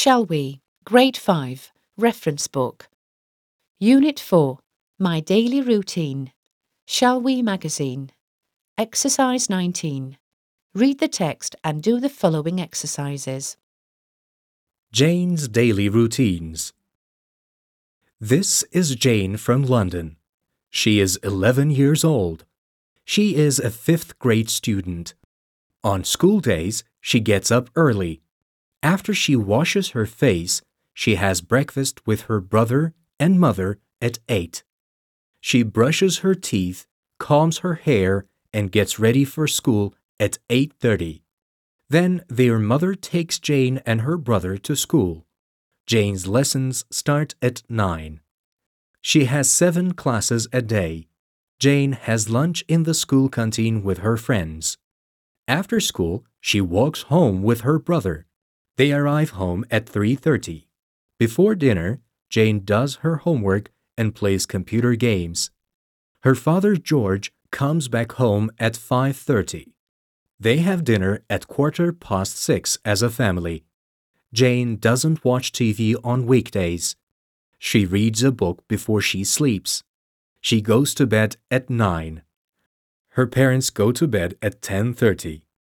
Shall We? Grade 5, Reference Book. Unit 4, My Daily Routine. Shall We Magazine. Exercise 19. Read the text and do the following exercises. Jane's Daily Routines. This is Jane from London. She is 11 years old. She is a 5th grade student. On school days, she gets up early. After she washes her face, she has breakfast with her brother and mother at 8. She brushes her teeth, combs her hair, and gets ready for school at 8:30. Then their mother takes Jane and her brother to school. Jane's lessons start at 9. She has 7 classes a day. Jane has lunch in the school canteen with her friends. After school, she walks home with her brother. They arrive home at 3:30. Before dinner, Jane does her homework and plays computer games. Her father, George, comes back home at 5:30. They have dinner at 6:15 as a family. Jane doesn't watch TV on weekdays. She reads a book before she sleeps. She goes to bed at 9. Her parents go to bed at 10:30.